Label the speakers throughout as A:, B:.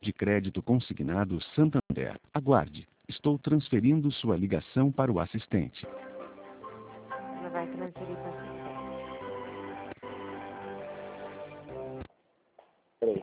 A: de crédito consignado Santander. Aguarde. Estou transferindo sua ligação para o assistente.
B: Ela vai transferir para assistente.
C: Peraí.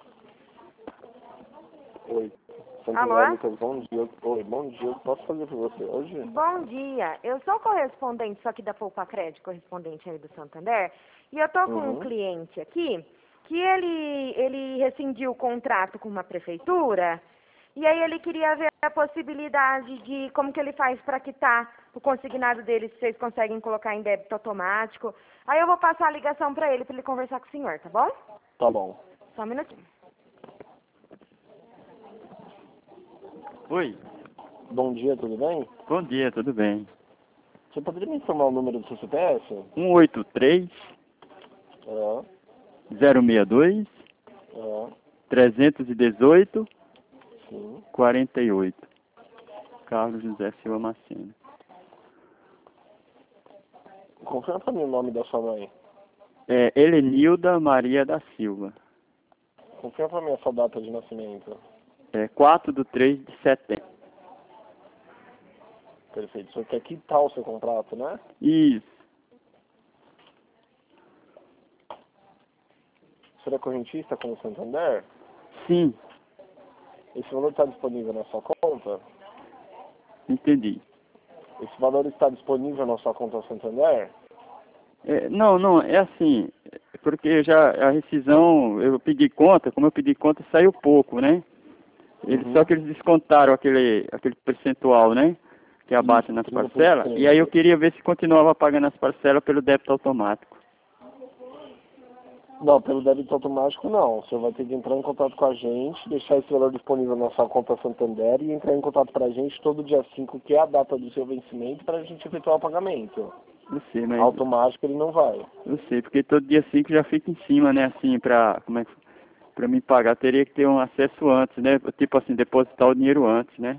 C: Oi.
B: Alô?
C: Lucas, bom dia. Oi, bom dia. Eu posso fazer para você hoje?
B: Bom dia. Eu sou correspondente, só que da Poupa Crédito, correspondente aí do Santander. E eu tô com um cliente aqui que ele rescindiu o contrato com uma prefeitura. E aí ele queria ver a possibilidade de como que ele faz para quitar o consignado dele, se vocês conseguem colocar em débito automático. Aí eu vou passar a ligação para ele conversar com o senhor, tá bom?
C: Tá bom.
B: Só um minutinho.
D: Oi.
C: Bom dia, tudo bem?
D: Bom dia, tudo bem?
C: Você poderia me informar o número do seu CPF?
D: 183
C: É,
D: 062
C: é,
D: 318
C: sim.
D: 48. Carlos José Silva Macena.
C: Confirma para mim o nome da sua mãe.
D: É Helenilda Maria da Silva.
C: Confirma para mim a sua data de nascimento.
D: É 4/3/70.
C: Perfeito. O senhor quer quitar o seu contrato, né?
D: Isso.
C: O senhor é correntista com o Santander?
D: Sim,
C: Esse valor está disponível na sua conta?
D: entendi.
C: Esse valor está disponível na sua conta Santander?
D: Não, é assim, porque já a rescisão, eu pedi conta, como eu pedi conta, saiu pouco, né? Só que eles descontaram aquele percentual, né? Que abate nas
C: 30%.
D: parcelas, e aí eu queria ver se continuava pagando as parcelas pelo débito automático.
C: Não, pelo débito automático não. O senhor vai ter que entrar em contato com a gente, deixar esse valor disponível na sua conta Santander e entrar em contato para a gente todo dia 5, que é a data do seu vencimento, para a gente efetuar o pagamento.
D: Eu sei, mas...
C: Automático ele não vai.
D: Eu sei, porque todo dia 5 já fica em cima, né? Assim, pra me pagar, teria que ter um acesso antes, né? Tipo assim, depositar o dinheiro antes, né?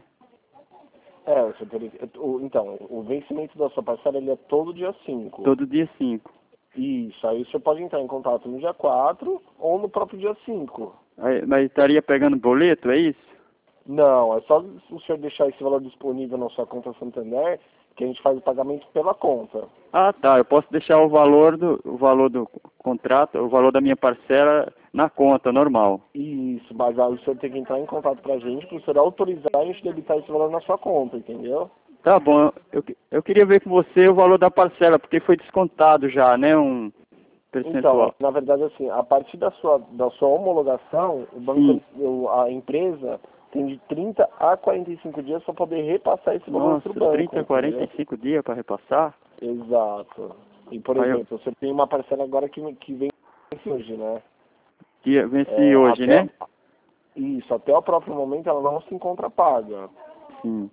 C: Você teria que... Então, o vencimento da sua parcela ele é todo dia 5.
D: Todo dia 5.
C: Isso, aí você pode entrar em contato no dia 4 ou no próprio dia 5.
D: Mas estaria pegando boleto, é isso?
C: Não, é só o senhor deixar esse valor disponível na sua conta Santander, que a gente faz o pagamento pela conta.
D: Ah, tá. Eu posso deixar o valor do contrato, o valor da minha parcela na conta, normal.
C: Isso, mas aí o senhor tem que entrar em contato pra gente, para o senhor autorizar a gente debitar esse valor na sua conta, entendeu?
D: Tá bom. Eu queria ver com você o valor da parcela, porque foi descontado já, né? Um percentual.
C: Então, na verdade, assim, a partir da sua homologação, o banco, a empresa tem de 30 a 45 dias para poder repassar esse valor para o banco.
D: 30 a 45 dias para repassar?
C: Exato. E, por exemplo, você tem uma parcela agora que vence hoje, né?
D: Que vence hoje, né?
C: Isso, até o próprio momento ela não se encontra paga.
D: Sim.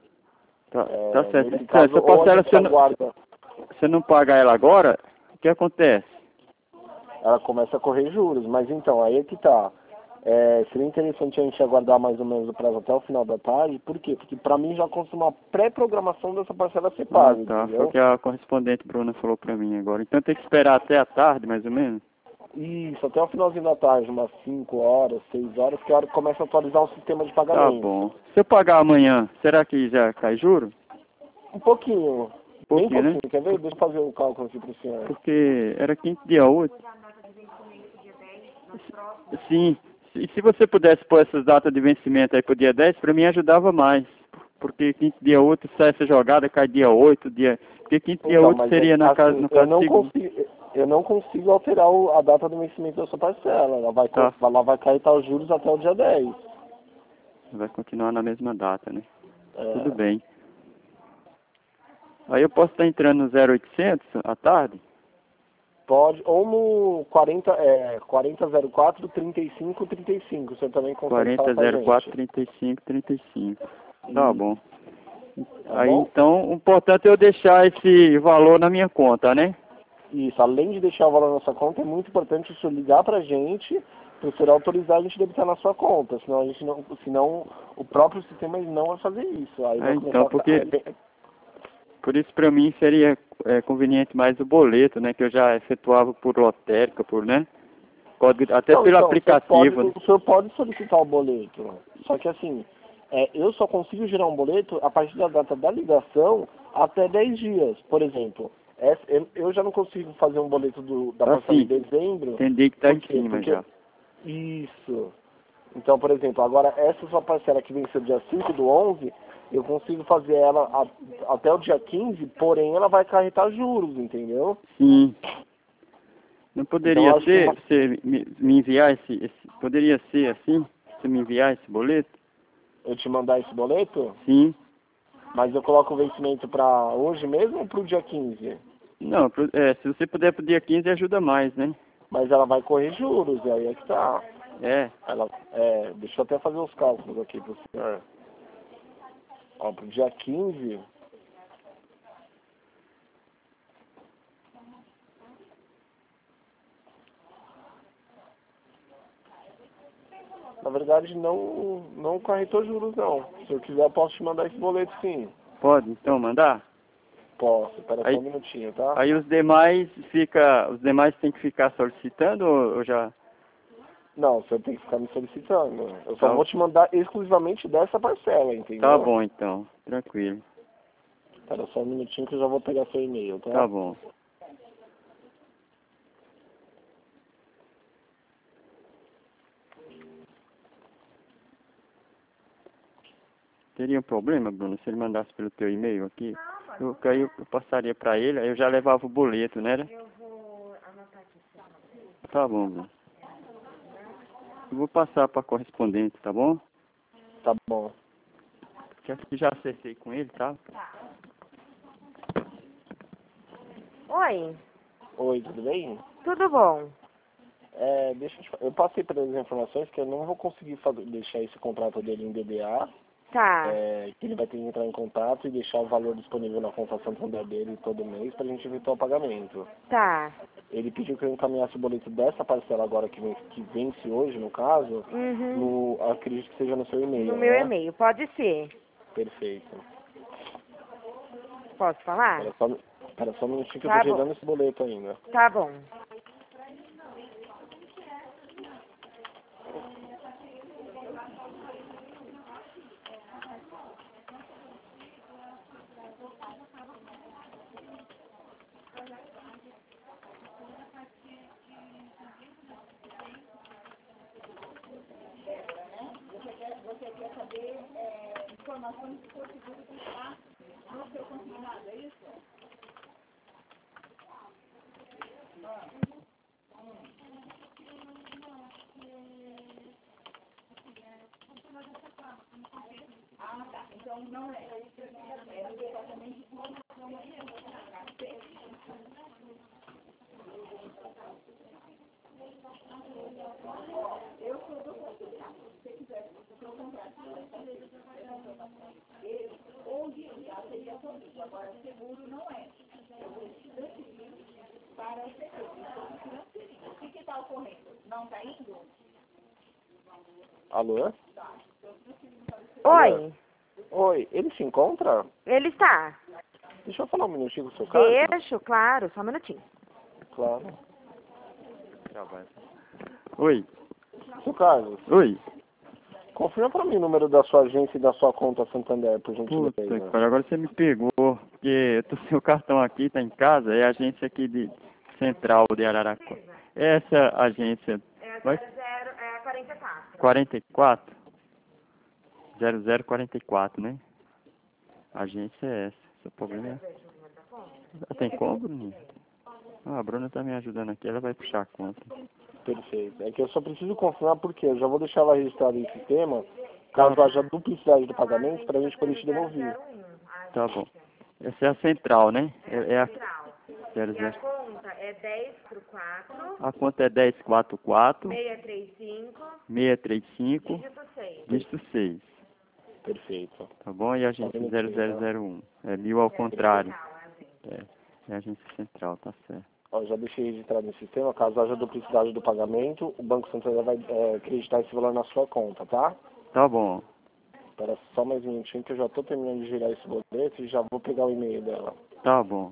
D: Tá certo.
C: Nesse caso,
D: Essa parcela,
C: se
D: você não pagar ela agora, o que acontece?
C: ela começa a correr juros, mas então, aí é que tá. Seria interessante a gente aguardar mais ou menos o prazo até o final da tarde. Por quê? Porque pra mim já consta uma pré-programação dessa parcela ser paga,
D: Tá.
C: entendeu?
D: Foi o que a correspondente Bruna falou pra mim agora. Então tem que esperar até a tarde, mais ou menos?
C: Isso, até o finalzinho da tarde, umas 5 horas, 6 horas, que é a hora que começa a atualizar o sistema de
D: Tá
C: pagamento.
D: bom. Se eu pagar amanhã, será que já cai juro?
C: Um pouquinho. Bem pouquinho,
D: né?
C: Quer ver? Deixa eu fazer o cálculo aqui pro senhor.
D: Porque era quinto dia 8. Sim. E se você pudesse pôr essas datas de vencimento aí pro dia 10, pra mim ajudava mais. Porque quinto dia 8 sai essa jogada, cai dia 8, porque quinto dia 8 seria no caso seguinte.
C: Eu não consigo alterar a data do vencimento da sua parcela. Ela vai cair os juros até o dia 10.
D: Vai continuar na mesma data, né?
C: É.
D: Tudo bem. Aí eu posso estar entrando no 0800 à tarde?
C: Pode, ou no 4004 3535. Você também consegue falar com a gente.
D: 4004 3535. Tá bom.
C: Tá
D: Aí
C: bom?
D: então, o importante é eu deixar esse valor na minha conta, né?
C: Isso, além de deixar o valor na sua conta, é muito importante o senhor ligar pra gente, para o senhor autorizar a gente debitar na sua conta, senão o próprio sistema ele não vai fazer isso. Aí vai
D: então, por isso pra mim seria conveniente mais o boleto, né? Que eu já efetuava por lotérica, né? Código, até
C: Não,
D: pelo
C: então,
D: aplicativo, né?
C: o senhor pode solicitar o boleto. Só que assim, eu só consigo gerar um boleto a partir da data da ligação até 10 dias. Por exemplo, eu já não consigo fazer um boleto da parcela de dezembro.
D: Entendi que tá em
C: Por quê?
D: cima já.
C: Isso. Então, por exemplo, agora essa sua parcela que venceu dia 5/11, eu consigo fazer ela até o dia 15, porém ela vai acarretar juros, entendeu?
D: Sim. Não poderia
C: Então,
D: ser, você me enviar poderia ser assim? Você me enviar esse boleto?
C: eu te mandar esse boleto,
D: Sim.
C: mas eu coloco o vencimento para hoje mesmo ou para o dia 15?
D: Não, se você puder pro dia 15 ajuda mais, né?
C: Mas ela vai correr juros, e aí é que tá.
D: É.
C: Deixa eu até fazer os cálculos aqui pro senhor. Ó, pro dia 15, na verdade não acarretou juros não. Se eu quiser eu posso te mandar esse boleto sim.
D: Pode então mandar?
C: Posso, espera só
D: Aí-
C: um minutinho, tá?
D: Aí os demais têm que ficar solicitando ou já?
C: Não, você tem que ficar me solicitando. Eu só
D: Tá.
C: vou te mandar exclusivamente dessa parcela, entendeu?
D: Tá bom então, tranquilo.
C: Espera só um minutinho que eu já vou pegar seu e-mail, tá?
D: Tá bom. Teria um problema, Bruno, se ele mandasse pelo teu e-mail aqui? Aí eu passaria pra ele, aí eu já levava o boleto, né?
B: Eu vou anotar aqui.
D: Tá bom, Bruno. Eu vou passar pra correspondente, tá bom?
C: Tá bom.
D: Que aqui já acertei com ele, tá?
B: Oi,
C: Oi, tudo bem?
B: tudo bom?
C: Deixa eu te falar. Eu passei pelas informações que eu não vou conseguir deixar esse contrato dele em DDA.
B: Tá,
C: Que ele vai ter que entrar em contato e deixar o valor disponível na conta Santander dele todo mês para a gente evitar o pagamento.
B: tá.
C: Ele pediu que eu encaminhasse o boleto dessa parcela agora que vence hoje, no caso,
B: Uhum.
C: acredito que seja no seu e-mail,
B: No meu
C: né?
B: e-mail, pode ser.
C: Perfeito.
B: Posso falar?
C: Espera só um minutinho que eu
B: Tá
C: tô
B: bom.
C: gerando esse boleto ainda.
B: Tá bom.
C: Alô?
B: Oi,
C: Oi, ele se encontra?
B: ele está.
C: Deixa eu falar um minutinho com o seu Carlos.
B: Deixo, claro, só um minutinho.
C: Claro.
D: Oi.
C: Seu Carlos,
D: Oi.
C: confirma para mim o número da sua agência e da sua conta Santander, por
D: Puta,
C: gentileza.
D: cara, agora você me pegou, porque eu tô sem o cartão aqui, tá em casa, é a agência aqui de Central de Araraquara. Essa agência vai
B: 44.
D: 44? 0044, né? A agência é essa. Seu problema é... Tem como, Bruninho? Ah, a Bruna tá me ajudando aqui, ela vai puxar a conta.
C: Perfeito. É que eu só preciso confirmar porque eu já vou deixar ela registrada em sistema, caso haja duplicidade do pagamento, para a gente poder te devolver.
D: Tá bom. Essa é a central, né? É a...
B: Central.
D: 00.
B: E a conta é 10/4
D: A conta é 1044
B: 635
D: 635
B: dígito 6.
D: dígito 6.
C: Perfeito.
D: Tá bom? E a agência 0001. É 1000 ao contrário. É a agência central, tá certo.
C: Ó, já deixei registrado no sistema, caso haja duplicidade do pagamento, o Banco Santander vai acreditar esse valor na sua conta, tá?
D: Tá bom.
C: Espera só mais um minutinho que eu já estou terminando de girar esse boleto e já vou pegar o e-mail dela.
D: Tá bom.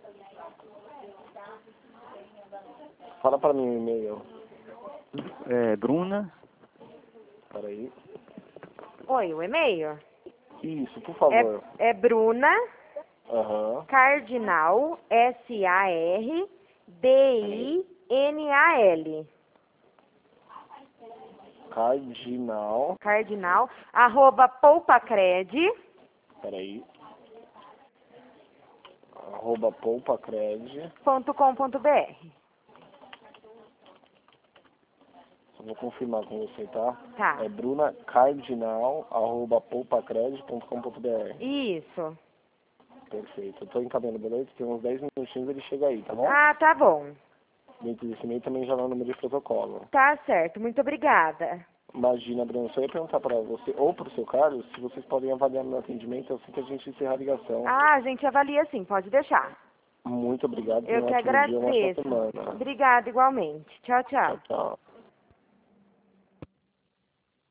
C: Fala pra mim o e-mail.
D: Bruna.
C: Peraí.
B: Oi, o e-mail?
C: Isso, por favor.
B: É Bruna
C: Aham.
B: Cardinal, SARDINAL,
C: Cardinal.
B: @poupacred.
C: Peraí. @poupacred.
B: .com.br.
C: Só vou confirmar com você, tá?
B: Tá.
C: É brunacardinal, @poupacred.com.br.
B: Isso.
C: Perfeito. Eu tô encaminhando, beleza? Tem uns 10 minutinhos ele chega aí, tá bom?
B: Ah, tá bom.
C: Dentro desse e-mail também já vai o número de protocolo.
B: Tá certo. Muito obrigada.
C: Imagina, Bruno, só ia perguntar pra você ou pro seu Carlos se vocês podem avaliar meu atendimento assim que a gente encerrar a ligação.
B: Ah, a gente avalia sim, pode deixar.
C: Muito obrigado.
B: Eu
C: Um
B: que
C: ótimo dia, uma ótima
B: agradeço.
C: semana.
B: Obrigada igualmente. Tchau, tchau.
C: Tchau, tchau.